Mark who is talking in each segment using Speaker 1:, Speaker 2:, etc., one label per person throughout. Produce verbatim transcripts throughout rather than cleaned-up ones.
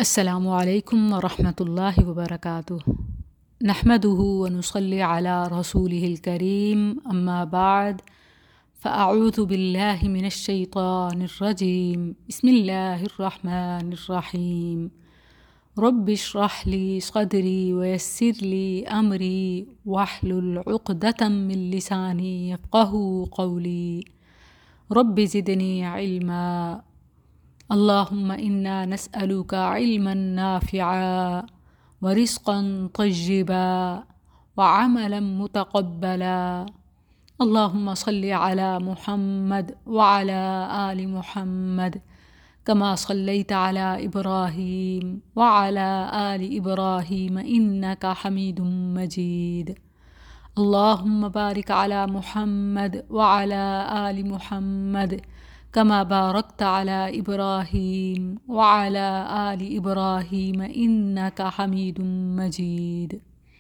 Speaker 1: السلام علیکم ورحمۃ اللہ وبرکاتہ۔ نحمده ونصلی علی رسوله الکریم، اما بعد فاعوذ باللہ من الشیطان الرجیم، بسم اللہ الرحمن الرحیم۔ رب اشرح لی صدری ویسر لی امری واحلل عقدۃ من لسانی یفقہوا قولی، رب زدنی علما۔ اللہم انا نسألک علما نافعا ورزقا طیبا وعملا متقبلا۔ اللہم صل علی محمد وعلی آل محمد کما صلیت علی ابراہیم وعلی آل ابراہیم انک حمید مجید۔ اللہم بارک علی محمد وعلی آل محمد کما بارکت علی ابراہیم وعلی آل ابراہیم انک حمید مجید۔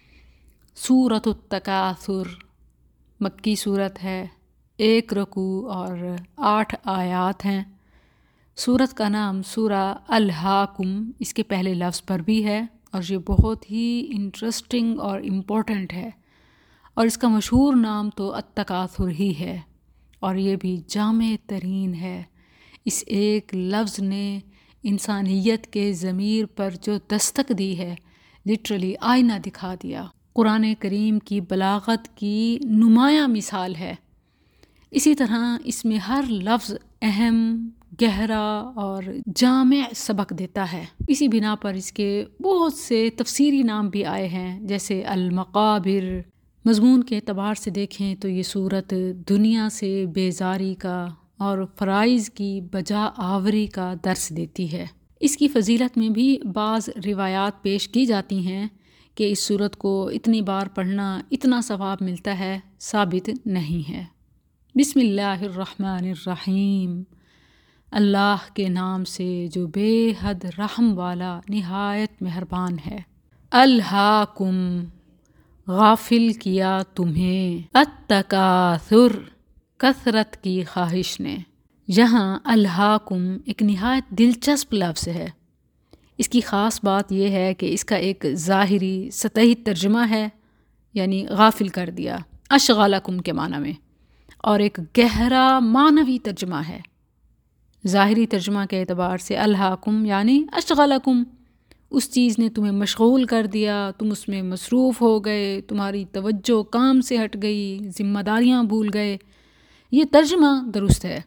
Speaker 1: سورۃ التکاثر مکی صورت ہے، ایک رکوع اور آٹھ آیات ہیں۔ سورت کا نام سورہ الہاکم اس کے پہلے لفظ پر بھی ہے، اور یہ بہت ہی انٹرسٹنگ اور امپورٹنٹ ہے، اور اس کا مشہور نام تو التکاثر ہی ہے، اور یہ بھی جامع ترین ہے۔ اس ایک لفظ نے انسانیت کے ضمیر پر جو دستک دی ہے، لٹرلی آئینہ دکھا دیا، قرآن کریم کی بلاغت کی نمایاں مثال ہے۔ اسی طرح اس میں ہر لفظ اہم، گہرا اور جامع سبق دیتا ہے۔ اسی بنا پر اس کے بہت سے تفسیری نام بھی آئے ہیں، جیسے المقابر۔ مضمون کے اعتبار سے دیکھیں تو یہ صورت دنیا سے بیزاری کا اور فرائض کی بجا آوری کا درس دیتی ہے۔ اس کی فضیلت میں بھی بعض روایات پیش کی جاتی ہیں کہ اس صورت کو اتنی بار پڑھنا اتنا ثواب ملتا ہے، ثابت نہیں ہے۔ بسم اللہ الرحمن الرحیم، اللہ کے نام سے جو بے حد رحم والا نہایت مہربان ہے۔ الہاکم، غافل کیا تمہیں، التکاثر، کثرت کی خواہش نے۔ یہاں الہاکم ایک نہایت دلچسپ لفظ ہے۔ اس کی خاص بات یہ ہے کہ اس کا ایک ظاہری سطحی ترجمہ ہے، یعنی غافل کر دیا، اشغالکم کے معنی میں، اور ایک گہرا معنوی ترجمہ ہے۔ ظاہری ترجمہ کے اعتبار سے الہاکم یعنی اشغالکم، اس چیز نے تمہیں مشغول کر دیا، تم اس میں مصروف ہو گئے، تمہاری توجہ کام سے ہٹ گئی، ذمہ داریاں بھول گئے۔ یہ ترجمہ درست ہے،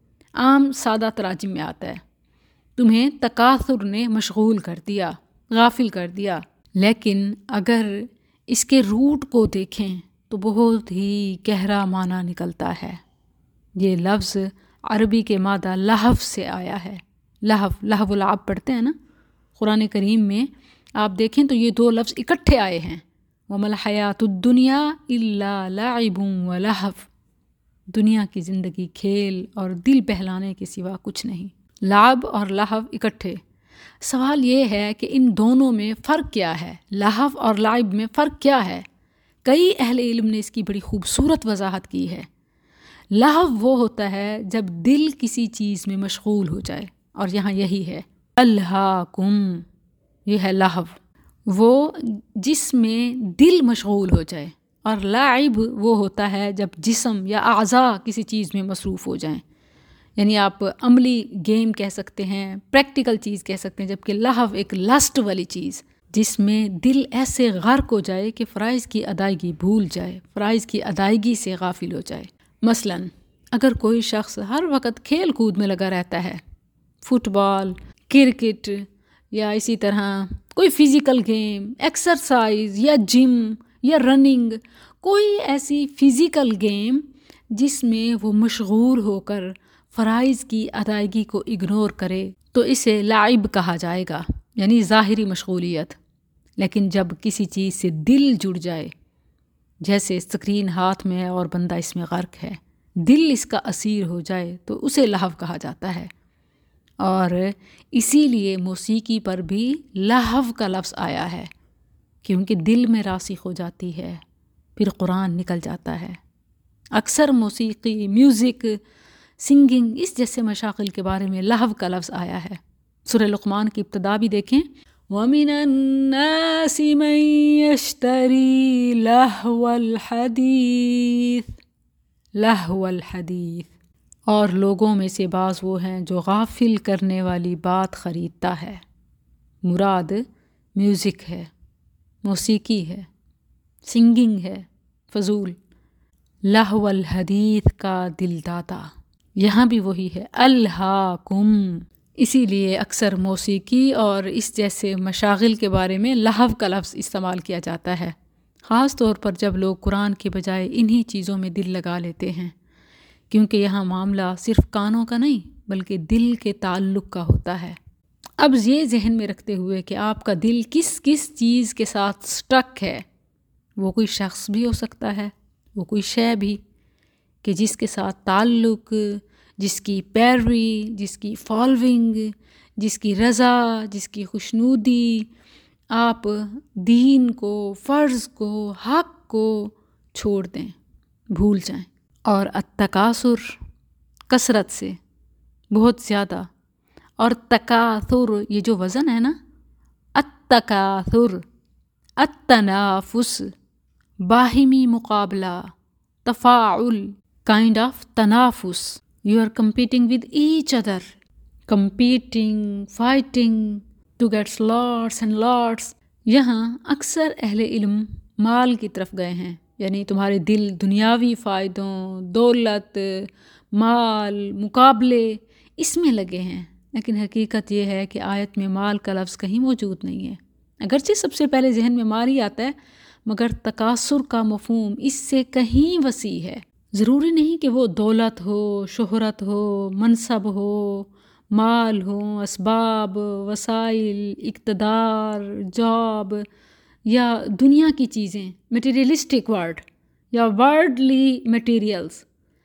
Speaker 1: عام سادہ تراجم میں آتا ہے، تمہیں تکاثر نے مشغول کر دیا، غافل کر دیا۔ لیکن اگر اس کے روٹ کو دیکھیں تو بہت ہی گہرا معنی نکلتا ہے۔ یہ لفظ عربی کے مادہ لہو سے آیا ہے۔ لہو لہو العب پڑھتے ہیں نا قرآن کریم میں، آپ دیکھیں تو یہ دو لفظ اکٹھے آئے ہیں، وَمَا الْحَيَاةُ الدُّنْيَا إِلَّا لَعِبٌ وَلَهْوٌ۔ دنیا کی زندگی کھیل اور دل بہلانے کے سوا کچھ نہیں۔ لعب اور لہو اکٹھے۔ سوال یہ ہے کہ ان دونوں میں فرق کیا ہے، لہو اور لعب میں فرق کیا ہے؟ کئی اہل علم نے اس کی بڑی خوبصورت وضاحت کی ہے۔ لہو وہ ہوتا ہے جب دل کسی چیز میں مشغول ہو جائے، اور یہاں یہی ہے، الہاکم، یہ ہے لہو، وہ جس میں دل مشغول ہو جائے، اور لعب وہ ہوتا ہے جب جسم یا اعضاء کسی چیز میں مصروف ہو جائیں، یعنی آپ عملی گیم کہہ سکتے ہیں، پریکٹیکل چیز کہہ سکتے ہیں، جبکہ لہو ایک لسٹ والی چیز جس میں دل ایسے غرق ہو جائے کہ فرائض کی ادائیگی بھول جائے، فرائض کی ادائیگی سے غافل ہو جائے۔ مثلا اگر کوئی شخص ہر وقت کھیل کود میں لگا رہتا ہے، فٹ بال، کرکٹ، یا اسی طرح کوئی فزیکل گیم، ایکسرسائز یا جم یا رننگ، کوئی ایسی فزیکل گیم جس میں وہ مشغول ہو کر فرائض کی ادائیگی کو اگنور کرے، تو اسے لعب کہا جائے گا، یعنی ظاہری مشغولیت۔ لیکن جب کسی چیز سے دل جڑ جائے، جیسے اسکرین ہاتھ میں ہے اور بندہ اس میں غرق ہے، دل اس کا اسیر ہو جائے، تو اسے لہو کہا جاتا ہے۔ اور اسی لیے موسیقی پر بھی لہو کا لفظ آیا ہے، کیونکہ دل میں راسخ ہو جاتی ہے، پھر قرآن نکل جاتا ہے۔ اکثر موسیقی، میوزک، سنگنگ، اس جیسے مشاغل کے بارے میں لہو کا لفظ آیا ہے۔ سورہ لقمان کی ابتدا بھی دیکھیں، وَمِنَ النَّاسِ مَن يَشْتَرِي لَهْوَ الْحَدِيثِ لَهْوَ الْحَدِيثِ، اور لوگوں میں سے بعض وہ ہیں جو غافل کرنے والی بات خریدتا ہے۔ مراد میوزک ہے، موسیقی ہے، سنگنگ ہے، فضول۔ لہو الحدیث کا دل دادا، یہاں بھی وہی ہے، الہاکم۔ اسی لیے اکثر موسیقی اور اس جیسے مشاغل کے بارے میں لہو کا لفظ استعمال کیا جاتا ہے، خاص طور پر جب لوگ قرآن کے بجائے انہی چیزوں میں دل لگا لیتے ہیں، کیونکہ یہاں معاملہ صرف کانوں کا نہیں بلکہ دل کے تعلق کا ہوتا ہے۔ اب یہ ذہن میں رکھتے ہوئے کہ آپ کا دل کس کس چیز کے ساتھ سٹک ہے، وہ کوئی شخص بھی ہو سکتا ہے، وہ کوئی شے بھی کہ جس کے ساتھ تعلق، جس کی پیروی، جس کی فالوئنگ، جس کی رضا، جس کی خوشنودی آپ دین کو، فرض کو، حق کو چھوڑ دیں، بھول جائیں۔ اور التکاثر، کثرت سے، بہت زیادہ، اور تکاثر، یہ جو وزن ہے نا، التکاثر، التنافس، باہمی مقابلہ، تفاعل، کائنڈ آف تنافس، you are competing with each other, competing, fighting to gets lots and lots. یہاں اکثر اہل علم مال کی طرف گئے ہیں، یعنی تمہارے دل دنیاوی فائدوں، دولت، مال، مقابلے، اس میں لگے ہیں، لیکن حقیقت یہ ہے کہ آیت میں مال کا لفظ کہیں موجود نہیں ہے، اگرچہ سب سے پہلے ذہن میں مال ہی آتا ہے، مگر تکاثر کا مفہوم اس سے کہیں وسیع ہے۔ ضروری نہیں کہ وہ دولت ہو، شہرت ہو، منصب ہو، مال ہو، اسباب، وسائل، اقتدار، جاب، یا دنیا کی چیزیں، میٹیریلسٹک ورڈ یا ورڈلی میٹیریلز،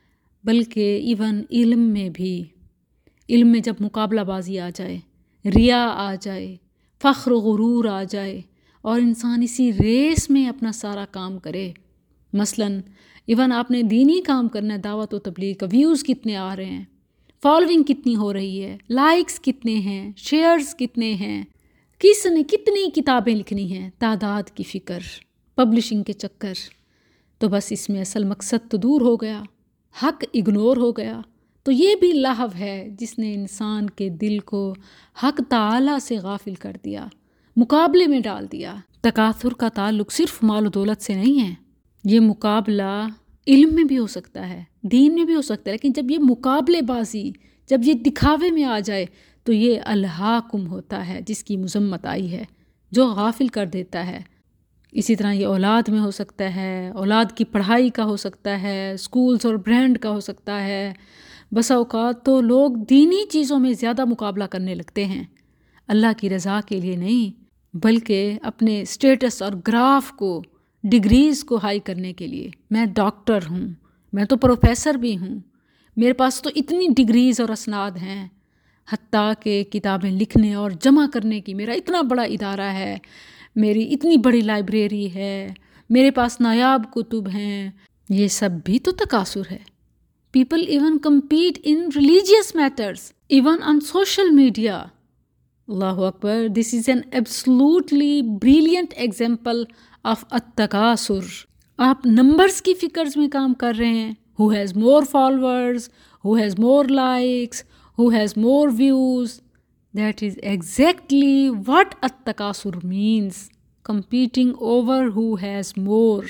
Speaker 1: بلکہ ایون علم میں بھی، علم میں جب مقابلہ بازی آ جائے، ریا آ جائے، فخر و غرور آ جائے اور انسان اسی ریس میں اپنا سارا کام کرے، مثلاً ایون آپ نے دینی کام کرنا ہے، دعوت و تبلیغ کا، ویوز کتنے آ رہے ہیں، فالوئنگ کتنی ہو رہی ہے، لائکس کتنے ہیں، شیئرز کتنے ہیں، کس نے کتنی کتابیں لکھنی ہیں، تعداد کی فکر، پبلشنگ کے چکر، تو بس اس میں اصل مقصد تو دور ہو گیا، حق اگنور ہو گیا۔ تو یہ بھی لہو ہے جس نے انسان کے دل کو حق تعالیٰ سے غافل کر دیا، مقابلے میں ڈال دیا۔ تکاثر کا تعلق صرف مال و دولت سے نہیں ہے، یہ مقابلہ علم میں بھی ہو سکتا ہے، دین میں بھی ہو سکتا ہے، لیکن جب یہ مقابلے بازی، جب یہ دکھاوے میں آ جائے تو یہ الہاکم ہوتا ہے، جس کی مذمت آئی ہے، جو غافل کر دیتا ہے۔ اسی طرح یہ اولاد میں ہو سکتا ہے، اولاد کی پڑھائی کا ہو سکتا ہے، سکولز اور برانڈ کا ہو سکتا ہے۔ بسا اوقات تو لوگ دینی چیزوں میں زیادہ مقابلہ کرنے لگتے ہیں، اللہ کی رضا کے لیے نہیں، بلکہ اپنے سٹیٹس اور گراف کو، ڈگریز کو ہائی کرنے کے لیے۔ میں ڈاکٹر ہوں، میں تو پروفیسر بھی ہوں، میرے پاس تو اتنی ڈگریز اور اسناد ہیں، حتیٰ کہ کتابیں لکھنے اور جمع کرنے کی میرا اتنا بڑا ادارہ ہے، میری اتنی بڑی لائبریری ہے، میرے پاس نایاب کتب ہیں۔ یہ سب بھی تو تکاثر ہے۔ People even compete in religious matters, even on social media. اللہ اکبر، this is an absolutely brilliant example of التکاثر۔ آپ نمبرز کی فکرز میں کام کر رہے ہیں، who has more followers, who has more likes, who has more views. That is exactly what التکاثر means, competing over who has more.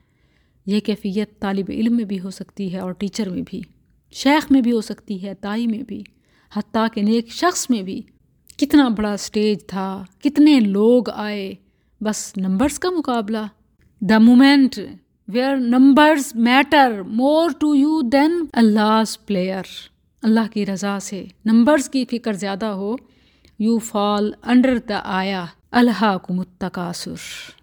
Speaker 1: یہ کیفیت طالب علم میں بھی ہو سکتی ہے اور ٹیچر میں بھی، شیخ میں بھی ہو سکتی ہے، دائی میں بھی، حتیٰ کہ نیک شخص میں بھی۔ کتنا بڑا سٹیج تھا، کتنے لوگ آئے، بس نمبرز کا مقابلہ۔ The moment where numbers matter more to you than Allah's player، اللہ کی رضا سے نمبرز کی فکر زیادہ ہو، you fall under the آیا الہاکم التکاثر۔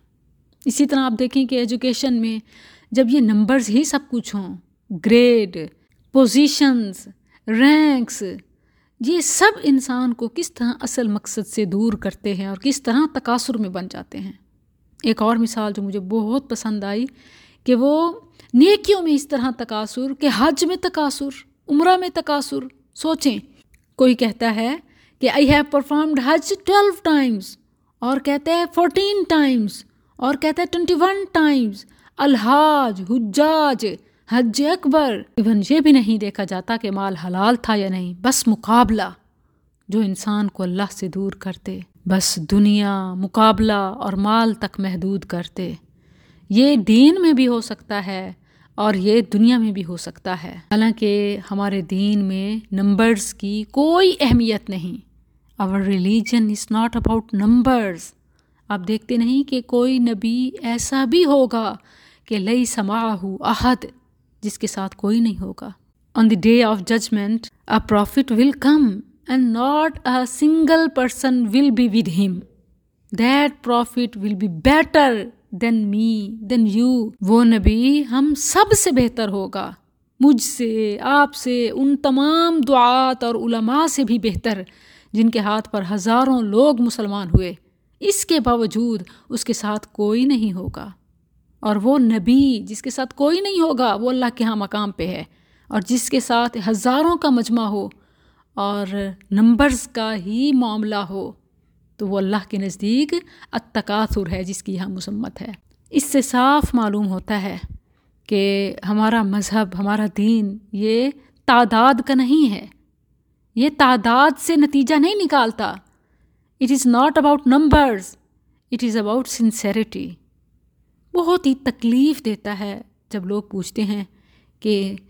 Speaker 1: اسی طرح آپ دیکھیں کہ ایجوکیشن میں جب یہ نمبرز ہی سب کچھ ہوں، گریڈ، پوزیشنز، رینکس، یہ سب انسان کو کس طرح اصل مقصد سے دور کرتے ہیں اور کس طرح تکاثر میں بن جاتے ہیں۔ ایک اور مثال جو مجھے بہت پسند آئی کہ وہ نیکیوں میں اس طرح تکاثر کہ حج میں تکاثر، عمرہ میں تکاثر۔ سوچیں، کوئی کہتا ہے کہ آئی ہیو پرفارمڈ حج ٹویلو ٹائمز، اور کہتے ہیں فورٹین ٹائمز، اور کہتے ہیں ٹوینٹی ون ٹائمز، الحاج، حجاج، حج اکبر۔ ایون یہ بھی نہیں دیکھا جاتا کہ مال حلال تھا یا نہیں، بس مقابلہ جو انسان کو اللہ سے دور کرتے، بس دنیا، مقابلہ اور مال تک محدود کرتے۔ یہ دین میں بھی ہو سکتا ہے اور یہ دنیا میں بھی ہو سکتا ہے، حالانکہ ہمارے دین میں نمبرز کی کوئی اہمیت نہیں۔ Our religion is not about numbers۔ آپ دیکھتے نہیں کہ کوئی نبی ایسا بھی ہوگا کہ لیس معہ احد، جس کے ساتھ کوئی نہیں ہوگا۔ On the day of judgment, a prophet will come and not a single person will be with him. That prophet will be better than me, than you۔ وہ نبی ہم سب سے بہتر ہوگا، مجھ سے، آپ سے، ان تمام دعات اور علماء سے بھی بہتر جن کے ہاتھ پر ہزاروں لوگ مسلمان ہوئے۔ اس کے باوجود اس کے ساتھ کوئی نہیں ہوگا، اور وہ نبی جس کے ساتھ کوئی نہیں ہوگا وہ اللہ کے ہاں مقام پہ ہے، اور جس کے ساتھ ہزاروں کا مجمع ہو اور نمبرز کا ہی معاملہ ہو تو وہ اللہ کے نزدیک التکاثر ہے، جس کی یہاں مذمت ہے۔ اس سے صاف معلوم ہوتا ہے کہ ہمارا مذہب، ہمارا دین یہ تعداد کا نہیں ہے، یہ تعداد سے نتیجہ نہیں نکالتا۔ It is not about numbers, it is about sincerity. بہت ہی تکلیف دیتا ہے جب لوگ پوچھتے ہیں کہ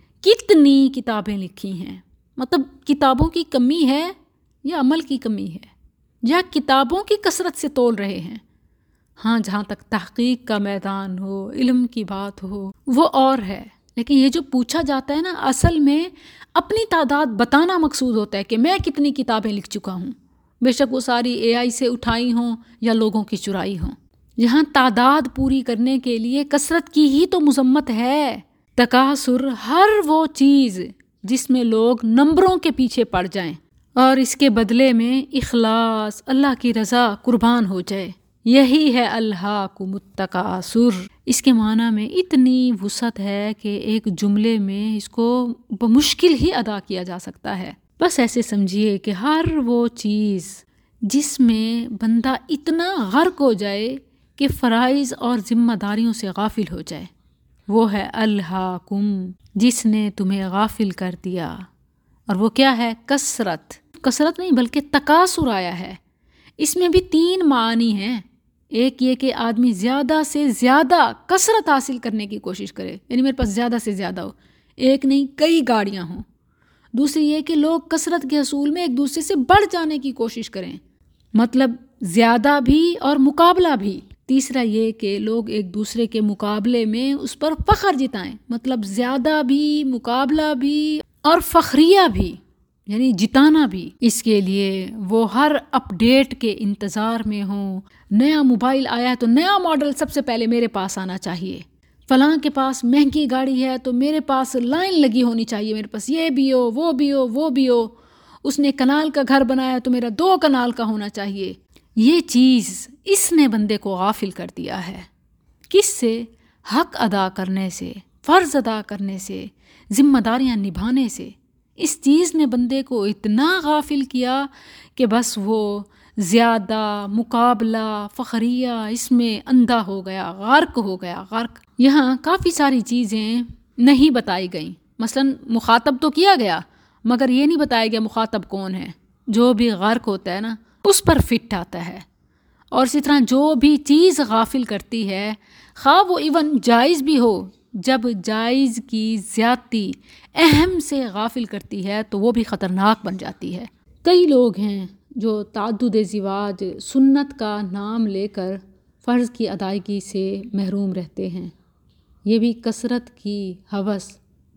Speaker 1: کتنی کتابیں لکھی ہیں، مطلب کتابوں کی کمی ہے یا عمل کی کمی ہے، یا کتابوں کی کثرت سے تول رہے ہیں۔ ہاں، جہاں تک تحقیق کا میدان ہو، علم کی بات ہو، وہ اور ہے، لیکن یہ جو پوچھا جاتا ہے نا، اصل میں اپنی تعداد بتانا مقصود ہوتا ہے کہ میں کتنی کتابیں لکھ چکا ہوں، بے شک وہ ساری اے آئی سے اٹھائی ہوں یا لوگوں کی چرائی ہوں۔ یہاں تعداد پوری کرنے کے لیے کثرت کی ہی تو مذمت ہے۔ تکاثر ہر وہ چیز جس میں لوگ نمبروں کے پیچھے پڑ جائیں اور اس کے بدلے میں اخلاص، اللہ کی رضا قربان ہو جائے، یہی ہے الہاکم التکاثر۔ اس کے معنی میں اتنی وسعت ہے کہ ایک جملے میں اس کو بمشکل ہی ادا کیا جا سکتا ہے۔ بس ایسے سمجھیے کہ ہر وہ چیز جس میں بندہ اتنا غرق ہو جائے کہ فرائض اور ذمہ داریوں سے غافل ہو جائے، وہ ہے الہاکم، جس نے تمہیں غافل کر دیا۔ اور وہ کیا ہے؟ کثرت۔ کثرت نہیں بلکہ تکاثر آیا ہے۔ اس میں بھی تین معنی ہیں۔ ایک یہ کہ آدمی زیادہ سے زیادہ کثرت حاصل کرنے کی کوشش کرے، یعنی میرے پاس زیادہ سے زیادہ ہو، ایک نہیں کئی گاڑیاں ہوں۔ دوسری یہ کہ لوگ کثرت کے حصول میں ایک دوسرے سے بڑھ جانے کی کوشش کریں، مطلب زیادہ بھی اور مقابلہ بھی۔ تیسرا یہ کہ لوگ ایک دوسرے کے مقابلے میں اس پر فخر جتائیں، مطلب زیادہ بھی، مقابلہ بھی اور فخریہ بھی، یعنی جتانا بھی۔ اس کے لیے وہ ہر اپ ڈیٹ کے انتظار میں ہوں۔ نیا موبائل آیا ہے تو نیا ماڈل سب سے پہلے میرے پاس آنا چاہیے، فلاں کے پاس مہنگی گاڑی ہے تو میرے پاس لائن لگی ہونی چاہیے، میرے پاس یہ بھی ہو، وہ بھی ہو، وہ بھی ہو۔ اس نے کنال کا گھر بنایا تو میرا دو کنال کا ہونا چاہیے۔ یہ چیز اس نے بندے کو غافل کر دیا ہے۔ کس سے؟ حق ادا کرنے سے، فرض ادا کرنے سے، ذمہ داریاں نبھانے سے۔ اس چیز نے بندے کو اتنا غافل کیا کہ بس وہ زیادہ، مقابلہ، فخریہ اس میں اندھا ہو گیا، غرق ہو گیا، غرق۔ یہاں کافی ساری چیزیں نہیں بتائی گئیں، مثلا مخاطب تو کیا گیا مگر یہ نہیں بتایا گیا مخاطب کون ہے۔ جو بھی غرق ہوتا ہے نا اس پر فٹ آتا ہے، اور اسی طرح جو بھی چیز غافل کرتی ہے، خواہ وہ ایون جائز بھی ہو، جب جائز کی زیادتی اہم سے غافل کرتی ہے تو وہ بھی خطرناک بن جاتی ہے۔ کئی لوگ ہیں جو تعدد زواج سنت کا نام لے کر فرض کی ادائیگی سے محروم رہتے ہیں۔ یہ بھی کثرت کی ہوس،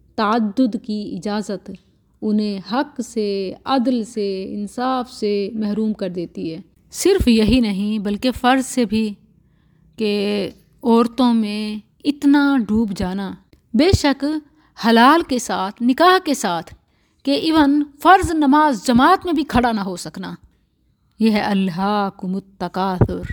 Speaker 1: تعدد کی اجازت انہیں حق سے، عدل سے، انصاف سے محروم کر دیتی ہے۔ صرف یہی نہیں بلکہ فرض سے بھی کہ عورتوں میں اتنا ڈوب جانا، بے شک حلال کے ساتھ، نکاح کے ساتھ، کہ ایون فرض نماز جماعت میں بھی کھڑا نہ ہو سکنا، یہ ہے الہاکم التکاثر۔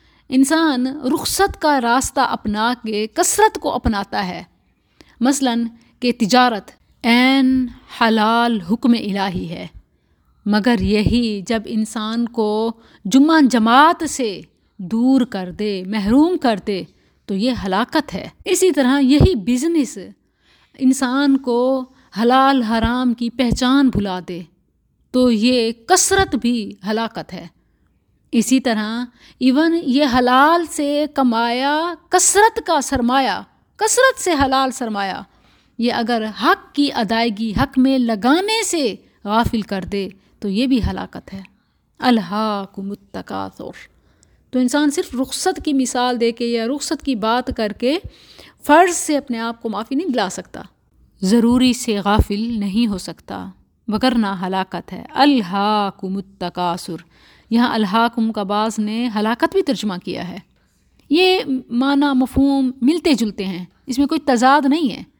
Speaker 1: انسان رخصت کا راستہ اپنا کے کثرت کو اپناتا ہے، مثلاً کہ تجارت عین حلال حکم الہی ہے، مگر یہی جب انسان کو جمعہ جماعت سے دور کر دے، محروم کر دے، تو یہ ہلاکت ہے۔ اسی طرح یہی بزنس انسان کو حلال حرام کی پہچان بھلا دے تو یہ کثرت بھی ہلاکت ہے۔ اسی طرح ایون یہ حلال سے کمایا کثرت کا سرمایہ، کثرت سے حلال سرمایہ، یہ اگر حق کی ادائیگی حق میں لگانے سے غافل کر دے تو یہ بھی ہلاکت ہے۔ الہاکم التکاثر۔ تو انسان صرف رخصت کی مثال دے کے یا رخصت کی بات کر کے فرض سے اپنے آپ کو معافی نہیں دلا سکتا، ضروری سے غافل نہیں ہو سکتا، وگرنہ ہلاکت ہے۔ الہاکم التکاثر، یہاں الہاکم کا بعض نے ہلاکت بھی ترجمہ کیا ہے۔ یہ معنی مفہوم ملتے جلتے ہیں، اس میں کوئی تضاد نہیں ہے۔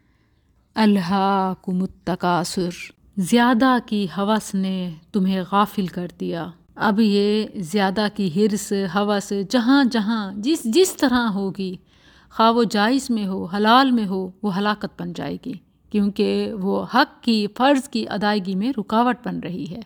Speaker 1: الہاکم التکاثر، زیادہ کی ہوس نے تمہیں غافل کر دیا۔ اب یہ زیادہ کی حرص، ہوس جہاں جہاں جس جس طرح ہوگی، خواہ وہ جائز میں ہو حلال میں ہو، وہ ہلاکت بن جائے گی، کیونکہ وہ حق کی فرض کی ادائیگی میں رکاوٹ بن رہی ہے۔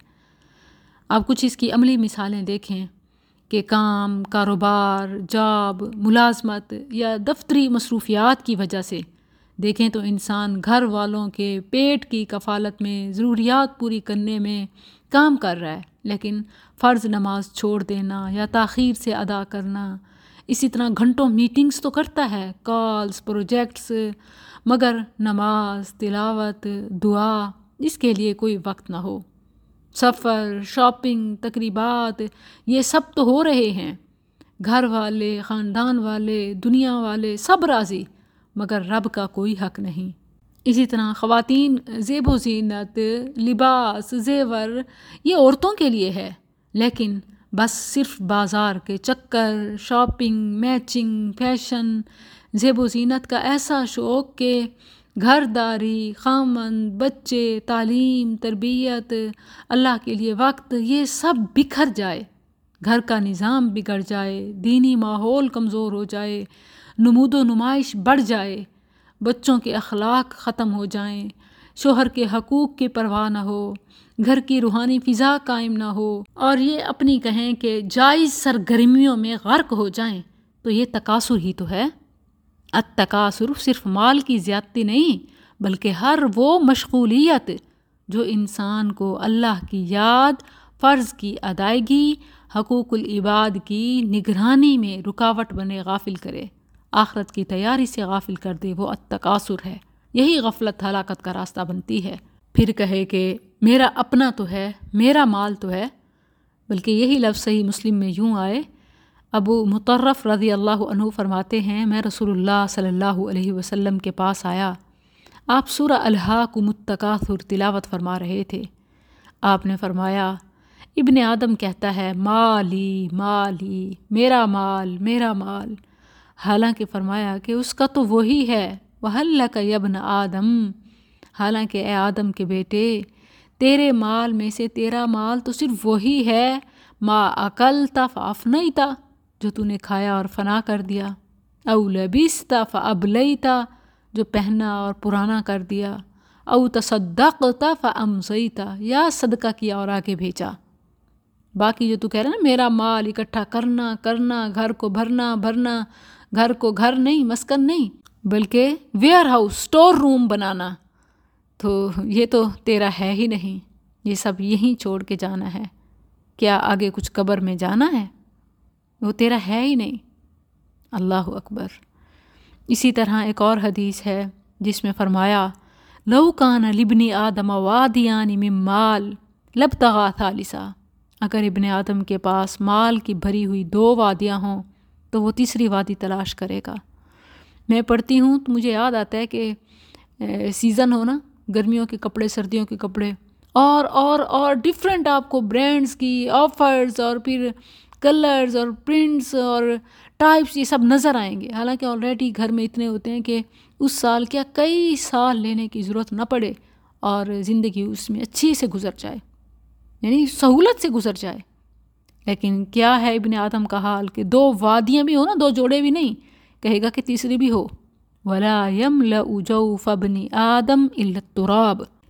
Speaker 1: اب کچھ اس کی عملی مثالیں دیکھیں کہ کام، کاروبار، جاب، ملازمت یا دفتری مصروفیات کی وجہ سے دیکھیں تو انسان گھر والوں کے پیٹ کی کفالت میں، ضروریات پوری کرنے میں کام کر رہا ہے، لیکن فرض نماز چھوڑ دینا یا تاخیر سے ادا کرنا، اسی طرح گھنٹوں میٹنگز تو کرتا ہے، کالز، پروجیکٹس، مگر نماز، تلاوت، دعا، اس کے لیے کوئی وقت نہ ہو۔ سفر، شاپنگ، تقریبات، یہ سب تو ہو رہے ہیں، گھر والے، خاندان والے، دنیا والے سب راضی، مگر رب کا کوئی حق نہیں۔ اسی طرح خواتین زیب و زینت، لباس، زیور، یہ عورتوں کے لیے ہے، لیکن بس صرف بازار کے چکر، شاپنگ، میچنگ، فیشن، زیب و زینت کا ایسا شوق کہ گھر داری، خامند، بچے، تعلیم، تربیت، اللہ کے لیے وقت، یہ سب بکھر جائے، گھر کا نظام بگڑ جائے، دینی ماحول کمزور ہو جائے، نمود و نمائش بڑھ جائے، بچوں کے اخلاق ختم ہو جائیں، شوہر کے حقوق کی پرواہ نہ ہو، گھر کی روحانی فضا قائم نہ ہو، اور یہ اپنی کہیں کہ جائز سرگرمیوں میں غرق ہو جائیں، تو یہ تکاثر ہی تو ہے۔ التکاثر صرف مال کی زیادتی نہیں، بلکہ ہر وہ مشغولیت جو انسان کو اللہ کی یاد، فرض کی ادائیگی، حقوق العباد کی نگرانی میں رکاوٹ بنے، غافل کرے، آخرت کی تیاری سے غافل کر دے، وہ التکاثر ہے۔ یہی غفلت ہلاکت کا راستہ بنتی ہے۔ پھر کہے کہ میرا اپنا تو ہے، میرا مال تو ہے، بلکہ یہی لفظ صحیح مسلم میں یوں آئے، ابو مطرف رضی اللہ عنہ فرماتے ہیں میں رسول اللہ صلی اللہ علیہ وسلم کے پاس آیا، آپ سورہ الہاکم التکاثر تلاوت فرما رہے تھے۔ آپ نے فرمایا ابن آدم کہتا ہے مالی مالی، میرا مال میرا مال، حالانکہ فرمایا کہ اس کا تو وہی ہے، وَهَلْ لَكَ يَا ابْنَ آدم، حالانکہ اے آدم کے بیٹے تیرے مال میں سے تیرا مال تو صرف وہی ہے، ما اکلت فافنیت، جو تو نے کھایا اور فنا کر دیا، او لبست فابلیت، جو پہنا اور پرانا کر دیا، او تصدقت فامسیت، یا صدقہ کیا اور آگے بھیجا۔ باقی جو تو کہہ رہا نا میرا مال اکٹھا کرنا کرنا، گھر کو بھرنا بھرنا، گھر کو گھر نہیں، مسکن نہیں، بلکہ ویئر ہاؤس، اسٹور روم بنانا، تو یہ تو تیرا ہے ہی نہیں، یہ سب یہیں چھوڑ کے جانا ہے، کیا آگے کچھ قبر میں جانا ہے؟ وہ تیرا ہے ہی نہیں۔ اللہ اکبر۔ اسی طرح ایک اور حدیث ہے جس میں فرمایا لو کان لابن آدم وادیان من مال لابتغى ثالثا، اگر ابن آدم کے پاس مال کی بھری ہوئی دو وادیاں ہوں تو وہ تیسری وادی تلاش کرے گا۔ میں پڑھتی ہوں تو مجھے یاد آتا ہے کہ سیزن ہو نا، گرمیوں کے کپڑے، سردیوں کے کپڑے، اور اور اور ڈیفرنٹ آپ کو برانڈز کی آفرز اور پھر کلرز اور پرنٹس اور ٹائپس، یہ سب نظر آئیں گے، حالانکہ آلریڈی گھر میں اتنے ہوتے ہیں کہ اس سال کیا کئی سال لینے کی ضرورت نہ پڑے اور زندگی اس میں اچھی سے گزر جائے، یعنی سہولت سے گزر جائے۔ لیکن کیا ہے ابن آدم کا حال کہ دو وادیاں بھی ہو نا، دو جوڑے بھی نہیں، کہے گا کہ تیسری بھی ہو۔ وَلَا يَمْلَأُ جَوْفَ ابْنِ آدَمَ إِلَّا التُّرَابُ،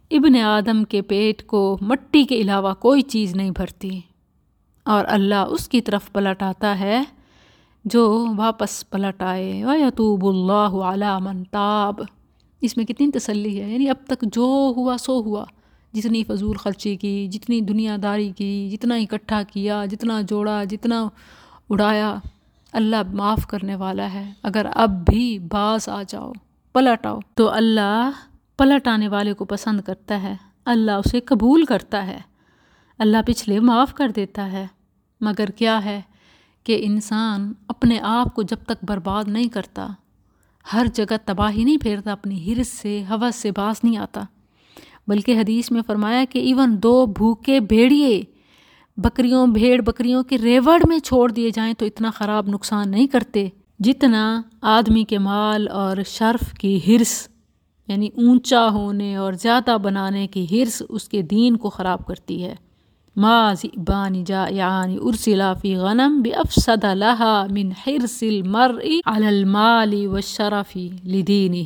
Speaker 1: ابن آدم کے پیٹ کو مٹی کے علاوہ کوئی چیز نہیں بھرتی، اور اللہ اس کی طرف پلٹ آتا ہے جو واپس پلٹ آئے۔ وَيَتُوبُ اللَّهُ عَلَى مَن تَابَ۔ اس میں کتنی تسلی ہے، یعنی اب تک جو ہوا سو ہوا، جتنی فضول خرچی کی، جتنی دنیا داری کی، جتنا اکٹھا کیا، جتنا جوڑا، جتنا اڑایا، اللہ معاف کرنے والا ہے۔ اگر اب بھی باز آ جاؤ، پلٹ آؤ، تو اللہ پلٹ آنے والے کو پسند کرتا ہے، اللہ اسے قبول کرتا ہے، اللہ پچھلے معاف کر دیتا ہے۔ مگر کیا ہے کہ انسان اپنے آپ کو جب تک برباد نہیں کرتا، ہر جگہ تباہی نہیں پھیرتا، اپنی حرص سے، ہوس سے باز نہیں آتا، بلکہ حدیث میں فرمایا کہ ایون دو بھوکے بھیڑیے بکریوں بھیڑ بکریوں کے ریوڑ میں چھوڑ دیے جائیں تو اتنا خراب نقصان نہیں کرتے جتنا آدمی کے مال اور شرف کی حرص، یعنی اونچا ہونے اور زیادہ بنانے کی حرص اس کے دین کو خراب کرتی ہے۔ ما ذئبان جائعان ارسلا فی غنم بافسد لها من حرص المرء علی المال والشرف لدینہ۔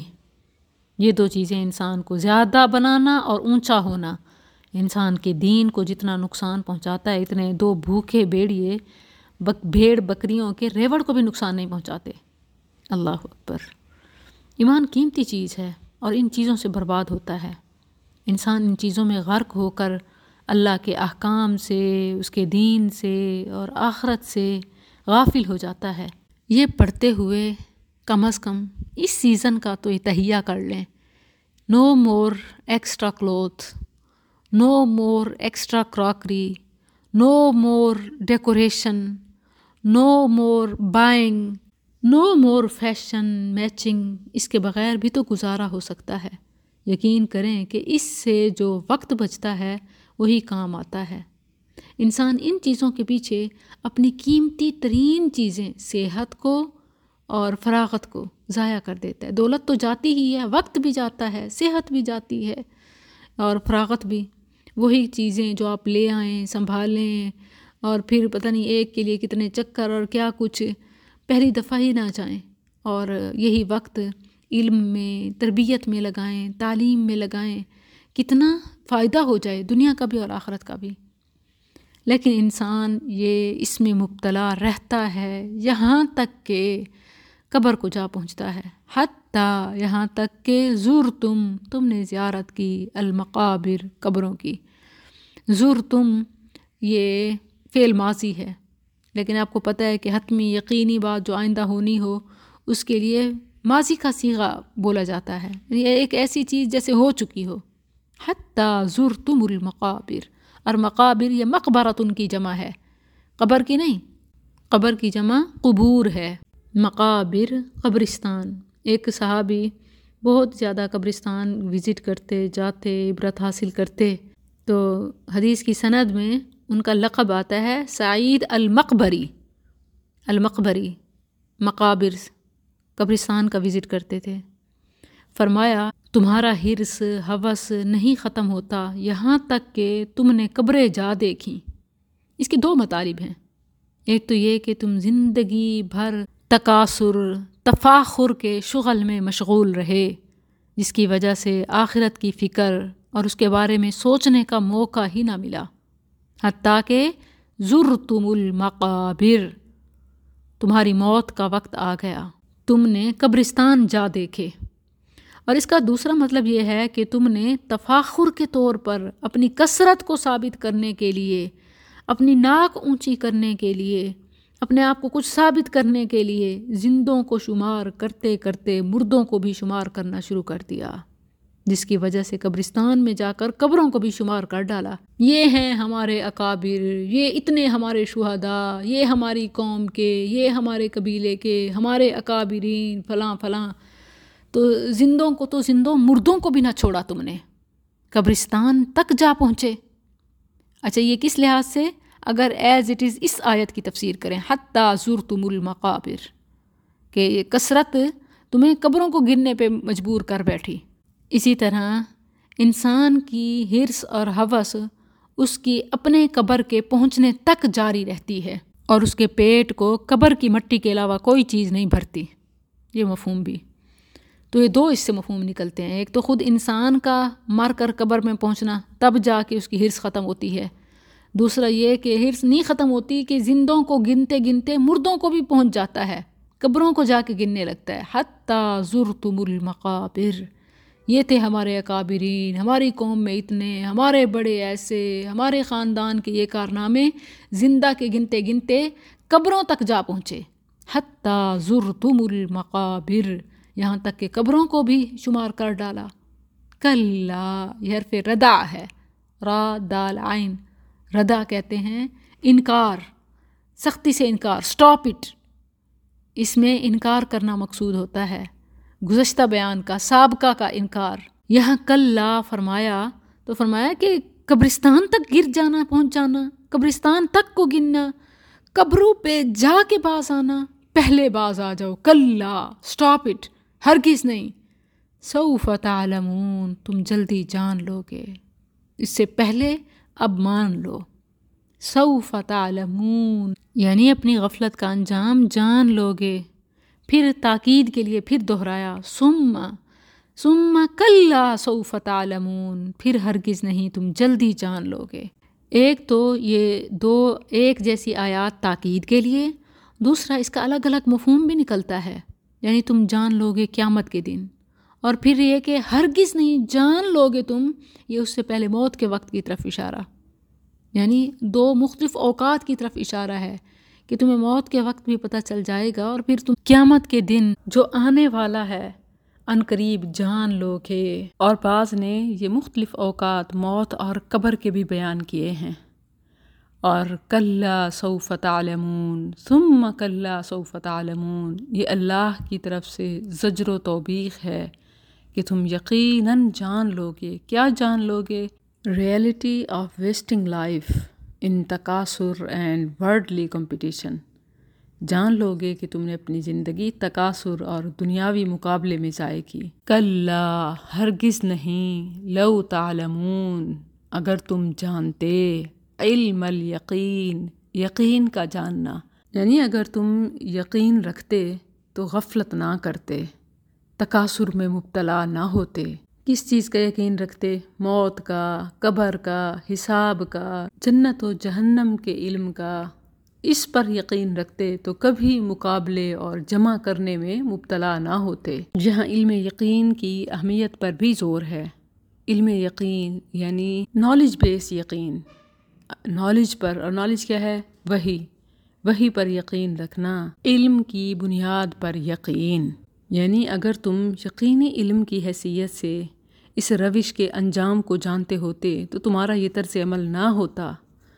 Speaker 1: یہ دو چیزیں، انسان کو زیادہ بنانا اور اونچا ہونا، انسان کے دین کو جتنا نقصان پہنچاتا ہے، اتنے دو بھوکے بھیڑیے بک بھیڑ بکریوں کے ریوڑ کو بھی نقصان نہیں پہنچاتے۔ اللہ اکبر۔ ایمان قیمتی چیز ہے اور ان چیزوں سے برباد ہوتا ہے۔ انسان ان چیزوں میں غرق ہو کر اللہ کے احکام سے، اس کے دین سے اور آخرت سے غافل ہو جاتا ہے۔ یہ پڑھتے ہوئے کم از کم اس سیزن کا تو یہ تہیہ کر لیں، no more extra cloth, no more extra crockery, no more decoration, no more buying, no more fashion matching. اس کے بغیر بھی تو گزارا ہو سکتا ہے۔ یقین کریں کہ اس سے جو وقت بچتا ہے وہی کام آتا ہے۔ انسان ان چیزوں کے پیچھے اپنی قیمتی ترین چیزیں، صحت کو اور فراغت کو ضائع کر دیتا ہے۔ دولت تو جاتی ہی ہے، وقت بھی جاتا ہے، صحت بھی جاتی ہے اور فراغت بھی۔ وہی چیزیں جو آپ لے آئیں، سنبھالیں اور پھر پتہ نہیں ایک کے لیے کتنے چکر اور کیا کچھ، پہلی دفعہ ہی نہ جائیں، اور یہی وقت علم میں، تربیت میں لگائیں، تعلیم میں لگائیں، کتنا فائدہ ہو جائے دنیا کا بھی اور آخرت کا بھی۔ لیکن انسان یہ اس میں مبتلا رہتا ہے یہاں تک کہ قبر کو جا پہنچتا ہے، حتیٰ یہاں تک کہ زرتم، تم نے زیارت کی، المقابر، قبروں کی۔ زرتم یہ فعل ماضی ہے، لیکن آپ کو پتہ ہے کہ حتمی یقینی بات جو آئندہ ہونی ہو اس کے لیے ماضی کا صیغہ بولا جاتا ہے، یہ ایک ایسی چیز جیسے ہو چکی ہو۔ حتیٰ زرتم المقابر، اور مقابر یہ مقبرتن کی جمع ہے، قبر کی نہیں، قبر کی جمع قبور ہے، مقابر قبرستان۔ ایک صحابی بہت زیادہ قبرستان وزٹ کرتے، جاتے، عبرت حاصل کرتے، تو حدیث کی سند میں ان کا لقب آتا ہے سعید المقبری۔ المقبری، مقابر، قبرستان کا وزٹ کرتے تھے۔ فرمایا تمہارا حرص، ہوس نہیں ختم ہوتا یہاں تک کہ تم نے قبریں جا دیکھیں۔ اس کے دو مطالب ہیں، ایک تو یہ کہ تم زندگی بھر تکاثر، تفاخر کے شغل میں مشغول رہے، جس کی وجہ سے آخرت کی فکر اور اس کے بارے میں سوچنے کا موقع ہی نہ ملا، حتیٰ کہ زرتم المقابر، تمہاری موت کا وقت آ گیا، تم نے قبرستان جا دیکھے۔ اور اس کا دوسرا مطلب یہ ہے کہ تم نے تفاخر کے طور پر اپنی کثرت کو ثابت کرنے کے لیے، اپنی ناک اونچی کرنے کے لیے، اپنے آپ کو کچھ ثابت کرنے کے لیے زندوں کو شمار کرتے کرتے مردوں کو بھی شمار کرنا شروع کر دیا، جس کی وجہ سے قبرستان میں جا کر قبروں کو بھی شمار کر ڈالا۔ یہ ہیں ہمارے اکابر، یہ اتنے ہمارے شہداء، یہ ہماری قوم کے، یہ ہمارے قبیلے کے، ہمارے اکابرین، فلاں فلاں۔ تو زندوں کو تو زندوں، مردوں کو بھی نہ چھوڑا تم نے، قبرستان تک جا پہنچے۔ اچھا یہ کس لحاظ سے؟ اگر ایز اٹ از اس آیت کی تفسیر کریں، حتیٰ زرتم المقابر، کہ یہ کثرت تمہیں قبروں کو گرنے پہ مجبور کر بیٹھی۔ اسی طرح انسان کی حرص اور ہوس اس کی اپنے قبر کے پہنچنے تک جاری رہتی ہے، اور اس کے پیٹ کو قبر کی مٹی کے علاوہ کوئی چیز نہیں بھرتی۔ یہ مفہوم بھی تو یہ دو اس سے مفہوم نکلتے ہیں. ایک تو خود انسان کا مر کر قبر میں پہنچنا، تب جا کے اس کی حرص ختم ہوتی ہے. دوسرا یہ کہ حرص نہیں ختم ہوتی کہ زندوں کو گنتے گنتے مردوں کو بھی پہنچ جاتا ہے، قبروں کو جا کے گننے لگتا ہے. حتیٰ زرتم المقابر، یہ تھے ہمارے اکابرین، ہماری قوم میں اتنے، ہمارے بڑے ایسے، ہمارے خاندان کے یہ کارنامے، زندہ کے گنتے گنتے قبروں تک جا پہنچے. حتیٰ زرتم المقابر، یہاں تک کہ قبروں کو بھی شمار کر ڈالا. کلا، یہ حرف ردع ہے، را دال عین. ردع کہتے ہیں انکار، سختی سے انکار، سٹاپ اٹ. اس میں انکار کرنا مقصود ہوتا ہے، گزشتہ بیان کا، سابقہ کا انکار. یہاں کلا فرمایا تو فرمایا کہ قبرستان تک گر جانا، پہنچ جانا، قبرستان تک کو گننا، قبروں پہ جا کے باز آنا. پہلے باز آ جاؤ، کلا، سٹاپ اٹ، ہرگز نہیں. سوف تعلمون، تم جلدی جان لو گے. اس سے پہلے اب مان لو. سوف تعلمون یعنی اپنی غفلت کا انجام جان لو گے. پھر تاکید کے لیے پھر دہرایا، ثم ثم کلا سوف تعلمون، پھر ہرگز نہیں تم جلدی جان لو گے. ایک تو یہ دو ایک جیسی آیات تاکید کے لیے، دوسرا اس کا الگ الگ مفہوم بھی نکلتا ہے، یعنی تم جان لو گے قیامت کے دن. اور پھر یہ کہ ہرگز نہیں جان لو گے تم، یہ اس سے پہلے موت کے وقت کی طرف اشارہ، یعنی دو مختلف اوقات کی طرف اشارہ ہے کہ تمہیں موت کے وقت بھی پتہ چل جائے گا، اور پھر تم قیامت کے دن جو آنے والا ہے ان قریب جان لو گے. اور بعض نے یہ مختلف اوقات موت اور قبر کے بھی بیان کیے ہیں. اور کلا سوف تعلمون، ثم کلا سوف تعلمون، یہ اللہ کی طرف سے زجر و توبیخ ہے کہ تم یقیناً جان لو گے. کیا جان لو گے؟ Reality of wasting life in تکاثر اینڈ ورڈلی کمپٹیشن. جان لو گے کہ تم نے اپنی زندگی تکاثر اور دنیاوی مقابلے میں ضائع کی. کلا، ہرگز نہیں، لو تعلمون، اگر تم جانتے، علم الیقین، یقین کا جاننا، یعنی اگر تم یقین رکھتے تو غفلت نہ کرتے، تکاثر میں مبتلا نہ ہوتے. کس چیز کا یقین رکھتے؟ موت کا، قبر کا، حساب کا، جنت و جہنم کے علم کا. اس پر یقین رکھتے تو کبھی مقابلے اور جمع کرنے میں مبتلا نہ ہوتے. جہاں علم یقین کی اہمیت پر بھی زور ہے. علم یقین یعنی نالج بیس یقین، نالج پر. اور نالج کیا ہے؟ وحی. وحی پر یقین رکھنا، علم کی بنیاد پر یقین. یعنی اگر تم یقینی علم کی حیثیت سے اس روش کے انجام کو جانتے ہوتے تو تمہارا یہ طرز عمل نہ ہوتا.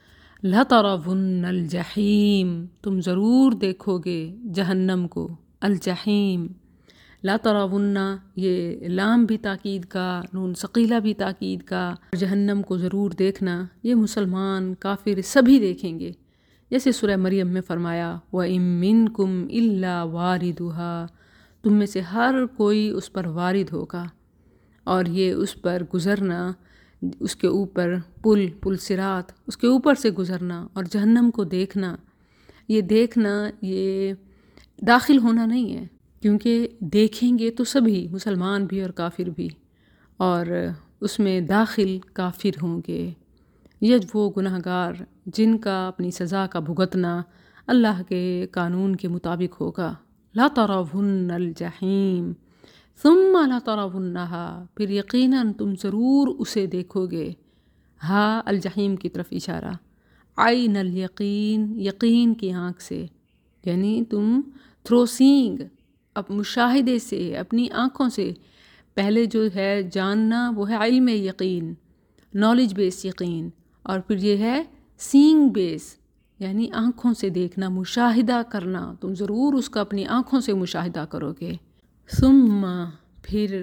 Speaker 1: لَتَرَوُنَّ الْجَحِيمَ، تم ضرور دیکھو گے جہنم کو. الجحیم، لَتَرَوُنَّ، یہ لام بھی تاکید کا، نون ثقیلہ بھی تاکید کا. جہنم کو ضرور دیکھنا، یہ مسلمان کافر سبھی دیکھیں گے. جیسے سورہ مریم میں فرمایا، وَإِن مِّنكُمْ إِلَّا وَارِدُهَا، تم میں سے ہر کوئی اس پر وارد ہوگا. اور یہ اس پر گزرنا، اس کے اوپر پل پل صراط، اس کے اوپر سے گزرنا اور جہنم کو دیکھنا. یہ دیکھنا، یہ داخل ہونا نہیں ہے، کیونکہ دیکھیں گے تو سبھی، مسلمان بھی اور کافر بھی، اور اس میں داخل کافر ہوں گے. یہ وہ گناہ گار جن کا اپنی سزا کا بھگتنا اللہ کے قانون کے مطابق ہوگا. لا ترون الجحیم ثم لا ترونها، پھر یقیناً تم ضرور اسے دیکھو گے. ہاں، الجحیم کی طرف اشارہ. عین الیقین، یقین کی آنکھ سے، یعنی تم تھرو سینگ، اب مشاہدے سے، اپنی آنکھوں سے. پہلے جو ہے جاننا وہ ہے علم یقین، نالج بیس یقین، اور پھر یہ ہے سینگ بیس، یعنی آنکھوں سے دیکھنا، مشاہدہ کرنا. تم ضرور اس کا اپنی آنکھوں سے مشاہدہ کرو گے. ثم، پھر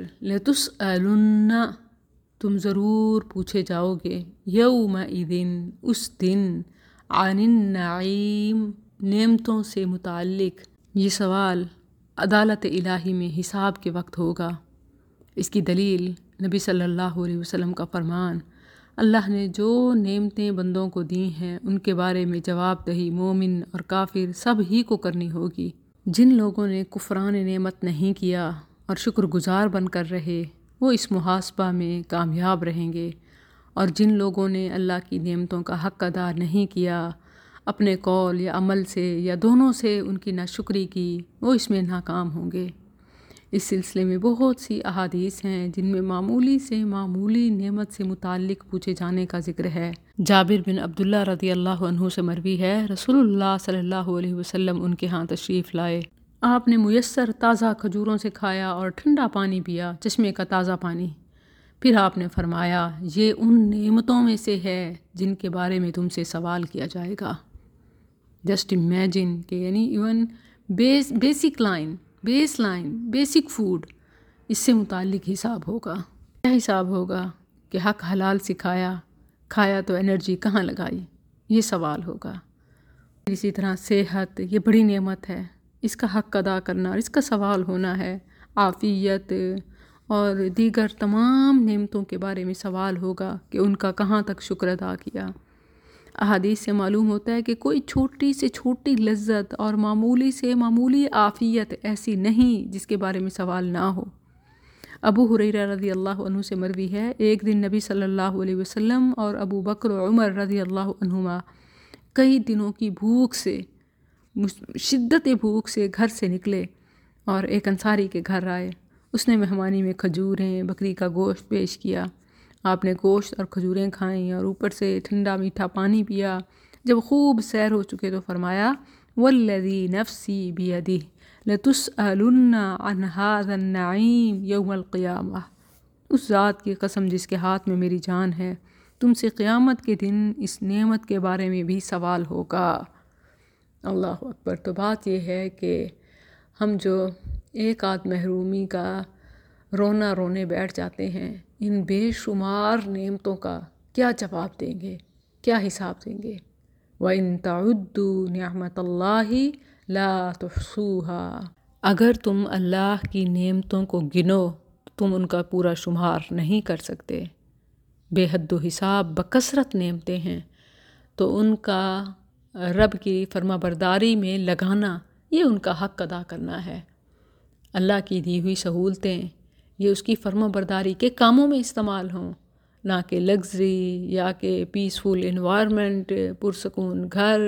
Speaker 1: لتسألن، تم ضرور پوچھے جاؤ گے، یومئذ، اس دن، عن النعیم، نعمتوں سے متعلق. یہ سوال عدالت الہی میں حساب کے وقت ہوگا. اس کی دلیل نبی صلی اللہ علیہ وسلم کا فرمان، اللہ نے جو نعمتیں بندوں کو دی ہیں ان کے بارے میں جواب دہی مومن اور کافر سب ہی کو کرنی ہوگی. جن لوگوں نے کفران نعمت نہیں کیا اور شکر گزار بن کر رہے، وہ اس محاسبہ میں کامیاب رہیں گے، اور جن لوگوں نے اللہ کی نعمتوں کا حق ادا نہیں کیا، اپنے قول یا عمل سے یا دونوں سے ان کی ناشکری کی، وہ اس میں ناکام ہوں گے۔ اس سلسلے میں بہت سی احادیث ہیں جن میں معمولی سے معمولی نعمت سے متعلق پوچھے جانے کا ذکر ہے۔ جابر بن عبداللہ رضی اللہ عنہ سے مروی ہے، رسول اللہ صلی اللہ علیہ وسلم ان کے ہاں تشریف لائے۔ آپ نے میسر تازہ کھجوروں سے کھایا اور ٹھنڈا پانی پیا، چشمے کا تازہ پانی۔ پھر آپ نے فرمایا، یہ ان نعمتوں میں سے ہے جن کے بارے میں تم سے سوال کیا جائے گا۔ جسٹ امیجن کہ یعنی even base basic line base line basic food, اس سے متعلق حساب ہوگا۔ کیا حساب ہوگا کہ حق حلال سکھایا، کھایا تو انرجی کہاں لگائی، یہ سوال ہوگا۔ اسی طرح صحت، یہ بڑی نعمت ہے، اس کا حق ادا کرنا، اس کا سوال ہونا ہے۔ عافیت اور دیگر تمام نعمتوں کے بارے میں سوال ہوگا کہ ان کا کہاں تک شکر ادا کیا۔ احادیث سے معلوم ہوتا ہے کہ کوئی چھوٹی سے چھوٹی لذت اور معمولی سے معمولی عافیت ایسی نہیں جس کے بارے میں سوال نہ ہو۔ ابو ہریرہ رضی اللہ عنہ سے مروی ہے، ایک دن نبی صلی اللہ علیہ وسلم اور ابو بکر و عمر رضی اللہ عنہما کئی دنوں کی بھوک سے، شدت بھوک سے گھر سے نکلے اور ایک انصاری کے گھر آئے۔ اس نے مہمانی میں کھجوریں، بکری کا گوشت پیش کیا۔ آپ نے گوشت اور کھجوریں کھائیں اور اوپر سے ٹھنڈا میٹھا پانی پیا۔ جب خوب سیر ہو چکے تو فرمایا، والذی نفسی بیدہ لتسألن عن ھذا النعیم یوم القیامہ، اس ذات کی قسم جس کے ہاتھ میں میری جان ہے، تم سے قیامت کے دن اس نعمت کے بارے میں بھی سوال ہوگا۔ اللہ اکبر۔ تو بات یہ ہے کہ ہم جو ایک آدھ محرومی کا رونا رونے بیٹھ جاتے ہیں، ان بے شمار نعمتوں کا کیا جواب دیں گے، کیا حساب دیں گے؟ وَإِن تَعُدُّوا نِعْمَةَ اللَّهِ لَا تُحْصُوهَا، اگر تم اللہ کی نعمتوں کو گنو تو تم ان کا پورا شمار نہیں کر سکتے۔ بے حد و حساب بکثرت نعمتیں ہیں، تو ان کا رب کی فرما برداری میں لگانا، یہ ان کا حق ادا کرنا ہے۔ اللہ کی دی ہوئی سہولتیں یہ اس کی فرما برداری کے کاموں میں استعمال ہوں، نہ کہ لگژری یا کہ پیسفل انوائرمنٹ، پرسکون گھر،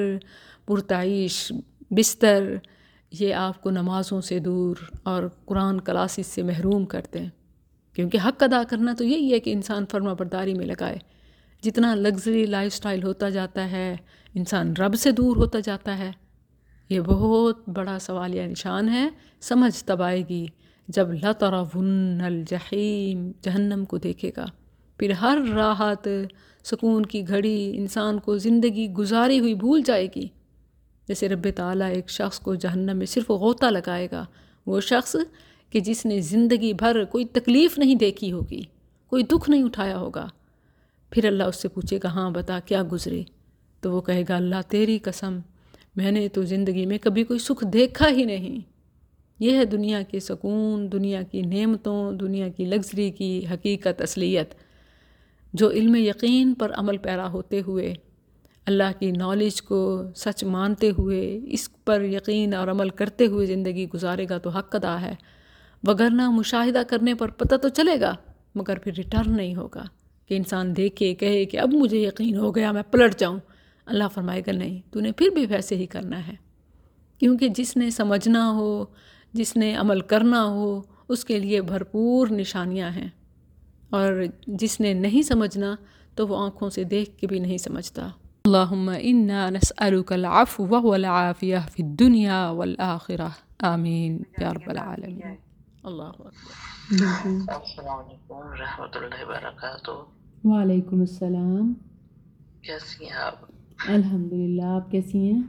Speaker 1: پرتعیش بستر، یہ آپ کو نمازوں سے دور اور قرآن کلاسز سے محروم کرتے ہیں۔ کیونکہ حق ادا کرنا تو یہی ہے کہ انسان فرما برداری میں لگائے۔ جتنا لگژری لائف سٹائل ہوتا جاتا ہے، انسان رب سے دور ہوتا جاتا ہے۔ یہ بہت بڑا سوالیہ نشان ہے۔ سمجھ تب آئے گی جب لَتَرَوُنَّ الْجَحِيمَ، جہنم کو دیکھے گا۔ پھر ہر راحت، سکون کی گھڑی انسان کو زندگی گزاری ہوئی بھول جائے گی۔ جیسے رب تعالیٰ ایک شخص کو جہنم میں صرف غوطہ لگائے گا، وہ شخص کہ جس نے زندگی بھر کوئی تکلیف نہیں دیکھی ہوگی، کوئی دکھ نہیں اٹھایا ہوگا۔ پھر اللہ اس سے پوچھے گا، ہاں بتا کیا گزری؟ تو وہ کہے گا، اللہ تیری قسم، میں نے تو زندگی میں کبھی کوئی سکھ دیکھا ہی نہیں۔ یہ ہے دنیا کے سکون، دنیا کی نعمتوں، دنیا کی لگژری کی حقیقت، اصلیت۔ جو علم یقین پر عمل پیرا ہوتے ہوئے، اللہ کی نالج کو سچ مانتے ہوئے، اس پر یقین اور عمل کرتے ہوئے زندگی گزارے گا تو حق ادا ہے، وگرنہ مشاہدہ کرنے پر پتہ تو چلے گا مگر پھر ریٹرن نہیں ہوگا کہ انسان دیکھے کہے کہ اب مجھے یقین ہو گیا، میں پلٹ جاؤں۔ اللہ فرمائے گا نہیں، تو نے پھر بھی ویسے ہی کرنا ہے، کیونکہ جس نے سمجھنا ہو، جس نے عمل کرنا ہو، اس کے لیے بھرپور نشانیاں ہیں، اور جس نے نہیں سمجھنا تو وہ آنکھوں سے دیکھ کے بھی نہیں سمجھتا۔ اللہم انا نسألک العفو والعافیہ فی الدنیا والآخرہ، آمین یا رب العالمین۔ اللہ اکبر۔
Speaker 2: السلام علیکم ورحمۃ اللہ وبرکاتہ۔
Speaker 1: وعلیکم السلام۔
Speaker 2: کیسی ہیں آپ؟
Speaker 1: الحمدللہ، آپ کیسی ہیں؟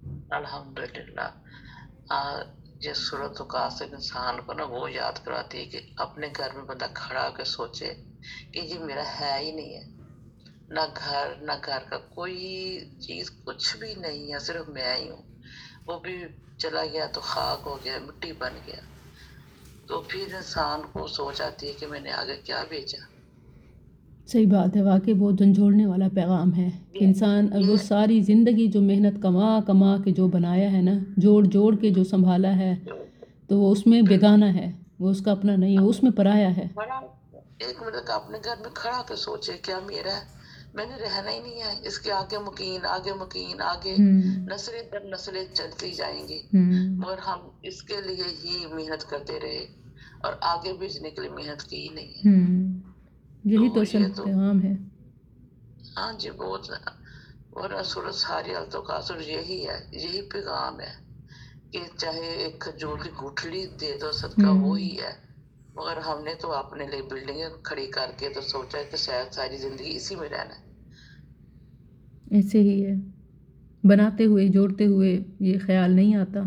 Speaker 2: الحمدللہ۔ یہ صورت قاصد انسان کو نا وہ یاد کراتی ہے کہ اپنے گھر میں بندہ کھڑا ہو کے سوچے کہ یہ میرا ہے ہی نہیں ہے، نہ گھر نہ گھر کا کوئی چیز، کچھ بھی نہیں ہے، صرف میں ہی ہوں۔ وہ بھی چلا گیا تو خاک ہو گیا، مٹی بن گیا، تو پھر انسان کو سوچ آتی ہے کہ میں نے آگے کیا بھیجا۔
Speaker 1: صحیح بات ہے، واقعی بہت جھنجھوڑنے والا پیغام ہے کہ انسان وہ ساری زندگی جو محنت کما کما کے جو بنایا ہے نا، جوڑ جوڑ کے جو سنبھالا ہے، تو وہ اس میں بیگانہ ہے،
Speaker 3: وہ اس کا اپنا نہیں ہے، اس میں پرایا ہے.
Speaker 2: بڑا ایک منٹ اپنے گھر میں کھڑا کے سوچے کیا میرا ہے، میں نے رہنا ہی نہیں ہے، اس کے آگے مکین آگے مکین آگے نسلیں در نسلیں چلتی جائیں گی، مگر ہم اس کے لیے ہی محنت کرتے رہے اور آگے بھیجنے کے لیے محنت کی ہی نہیں ہے.
Speaker 3: یہی تو
Speaker 2: تو
Speaker 3: اصل
Speaker 2: یہ تو
Speaker 3: پیغام ہے.
Speaker 2: ہاں جی بہت، اور صورت ساری التوں کا اثر یہی ہے، یہی پیغام ہے کہ چاہے ایک کھجور کی گٹھلی دے دو صدقہ وہی ہے، مگر ہم نے تو اپنے لیے بلڈنگیں کھڑی کر کے تو سوچا ہے کہ شاید ساری زندگی اسی میں رہنا ہے.
Speaker 3: ایسے ہی ہے، بناتے ہوئے جوڑتے ہوئے یہ خیال نہیں آتا.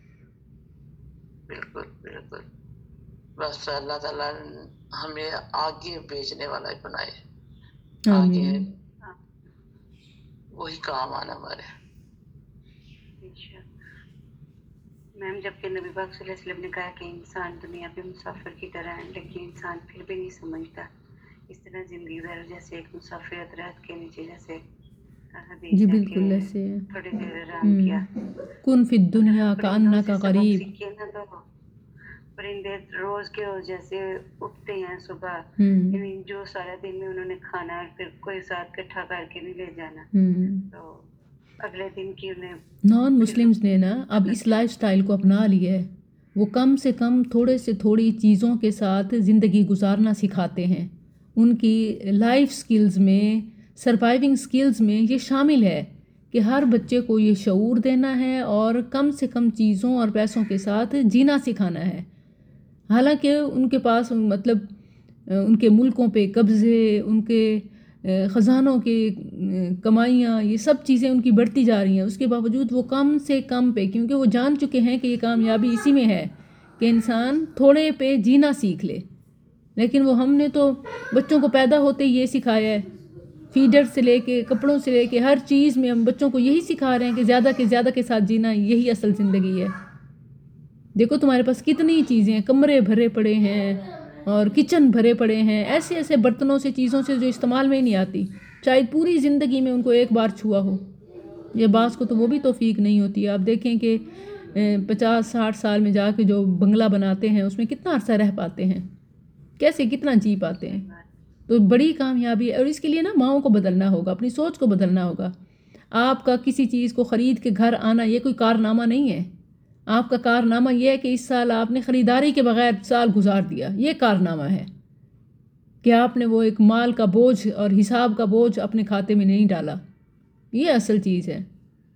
Speaker 2: بالکل بالکل، بس اللہ تعالیٰ ہمیں آگے بیچنے والا ہی بنائے، آگے
Speaker 3: آمین.
Speaker 2: وہی کام آنا ہمارے.
Speaker 4: میم جب کہ نبی پاک صلی اللہ علیہ وسلم نے کہا کہ انسان دنیا پہ مسافر کی طرح ہے، لیکن انسان پھر بھی نہیں سمجھتا. اس طرح زندگی گزر جیسے ایک مسافر درخت کے نیچے، جیسے حدیث
Speaker 3: جی
Speaker 4: ہے
Speaker 3: بالکل
Speaker 4: کہ
Speaker 3: ایسے ہے.
Speaker 4: تھوڑی دیر آرام کیا.
Speaker 3: کن فی
Speaker 4: اگر ہم
Speaker 3: الدنیا
Speaker 4: پرندوں
Speaker 3: کأنک
Speaker 4: سے سبق
Speaker 3: غریب.
Speaker 4: سیکھیں نا تو پرندے روز کے روز جیسے اٹھتے ہیں صبح، یعنی جو سارا دن میں انہوں نے کھانا پھر کوئی ساتھ اکٹھا کر کے نہیں لے جانا، تو اگلے دن کی انہیں
Speaker 3: نان مسلمز نے نا اب اس لائف سٹائل کو اپنا لیا ہے. وہ کم سے کم تھوڑے سے تھوڑی چیزوں کے ساتھ زندگی گزارنا سکھاتے ہیں. ان کی لائف سکلز میں، سروائیونگ سکلز میں یہ شامل ہے کہ ہر بچے کو یہ شعور دینا ہے اور کم سے کم چیزوں اور پیسوں کے ساتھ جینا سکھانا ہے. حالانکہ ان کے پاس مطلب ان کے ملکوں پہ قبضے، ان کے خزانوں کی کمائیاں، یہ سب چیزیں ان کی بڑھتی جا رہی ہیں، اس کے باوجود وہ کم سے کم پہ، کیونکہ وہ جان چکے ہیں کہ یہ کامیابی اسی میں ہے کہ انسان تھوڑے پہ جینا سیکھ لے. لیکن وہ ہم نے تو بچوں کو پیدا ہوتے ہی یہ سکھایا ہے، فیڈر سے لے کے کپڑوں سے لے کے ہر چیز میں ہم بچوں کو یہی سکھا رہے ہیں کہ زیادہ کے زیادہ کے ساتھ جینا یہی اصل زندگی ہے. دیکھو تمہارے پاس کتنی چیزیں ہیں، کمرے بھرے پڑے ہیں اور کچن بھرے پڑے ہیں ایسے ایسے برتنوں سے، چیزوں سے جو استعمال میں ہی نہیں آتی، شاید پوری زندگی میں ان کو ایک بار چھوا ہو. یہ بعض کو تو وہ بھی توفیق نہیں ہوتی. آپ دیکھیں کہ پچاس ساٹھ سال میں جا کے جو بنگلہ بناتے ہیں اس میں کتنا عرصہ رہ پاتے ہیں، کیسے کتنا جی پاتے ہیں. تو بڑی کامیابی ہے، اور اس کے لیے نا ماؤں کو بدلنا ہوگا، اپنی سوچ کو بدلنا ہوگا. آپ کا کسی چیز کو خرید کے گھر آنا یہ کوئی کارنامہ نہیں ہے. آپ کا کارنامہ یہ ہے کہ اس سال آپ نے خریداری کے بغیر سال گزار دیا، یہ کارنامہ ہے کہ آپ نے وہ ایک مال کا بوجھ اور حساب کا بوجھ اپنے کھاتے میں نہیں ڈالا. یہ اصل چیز ہے.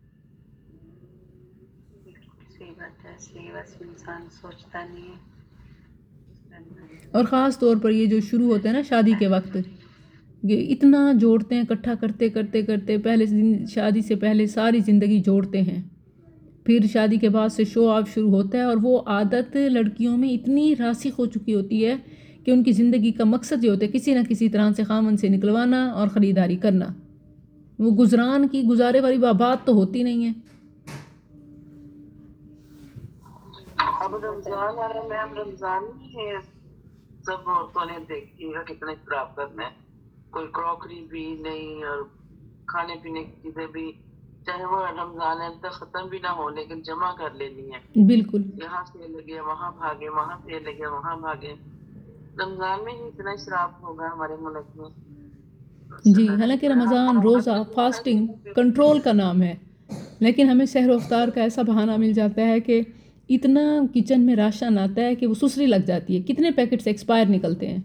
Speaker 4: صحیح بات ہے، صحیح بات، انسان سوچتا نہیں ہے.
Speaker 3: اور خاص طور پر یہ جو شروع ہوتا ہے نا شادی کے وقت، یہ اتنا جوڑتے ہیں، اکٹھا کرتے کرتے کرتے پہلے شادی سے پہلے ساری زندگی جوڑتے ہیں، پھر شادی کے بعد سے شو آف شروع ہوتا ہے، اور وہ عادت لڑکیوں میں اتنی راسخ ہو چکی ہوتی ہے کہ ان کی زندگی کا مقصد یہ ہوتا ہے کسی نہ کسی طرح سے خامن سے نکلوانا اور خریداری کرنا. وہ گزران کی گزارے والی بات تو ہوتی نہیں ہے.
Speaker 2: اب رمضان آ رہا ہے، میم رمضان میں سب عورتوں نے دیکھیے گا کتنا خراب کرنا ہے، کوئی کراکری بھی نہیں اور کھانے پینے کی چیزیں بھی، چاہے وہ رمضان ہے تک ختم بھی نہ ہو لیکن جمع کر لینی ہے.
Speaker 3: بالکل
Speaker 2: یہاں سے لگے وہاں بھاگے، وہاں سے لگے وہاں بھاگے. رمضان میں ہی اتنا اسراف ہوگا ہمارے ملک میں.
Speaker 3: جی، حالانکہ رمضان روزہ فاسٹنگ کنٹرول کا نام ہے، لیکن ہمیں سحر و افطار کا ایسا بہانہ مل جاتا ہے کہ اتنا کچن میں راشن آتا ہے کہ وہ سسری لگ جاتی ہے. کتنے پیکٹس ایکسپائر نکلتے ہیں.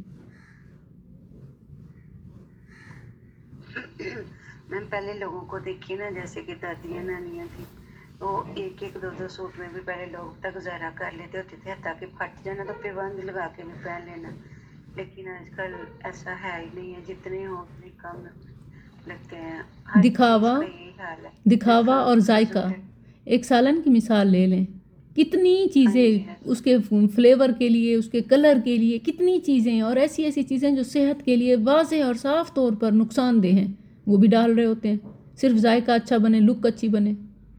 Speaker 4: میم پہلے لوگوں کو دیکھیے نا، جیسے کہ دادیاں نانیاں تھیں تو ایک ایک دو دو سوٹ میں بھی پہلے لوگ تک گزارا کر لیتے ہوتے تھے، تاکہ پھٹ جانا تو پھر بند لگا کے بھی پہن لینا. لیکن آج کل ایسا ہے ہی نہیں ہے، جتنے ہو اتنے کم لگتے ہیں. ہر چیز
Speaker 3: دکھاوا
Speaker 4: کا یہی حال ہے.
Speaker 3: دکھاوا اور ذائقہ. ایک سالن کی مثال لے لیں، کتنی چیزیں اس کے فلیور کے لیے، اس کے کلر کے لیے کتنی چیزیں، اور ایسی ایسی چیزیں جو صحت کے لیے واضح اور صاف طور پر نقصان دہ ہیں وہ بھی ڈال رہے ہوتے ہیں، صرف ذائقہ اچھا بنے، لک اچھی بنے.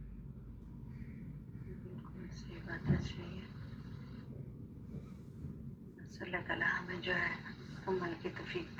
Speaker 4: صحیح بات ہے، صحیح ہے. اللہ تعالیٰ ہمیں جو ہے عمل کی توفیق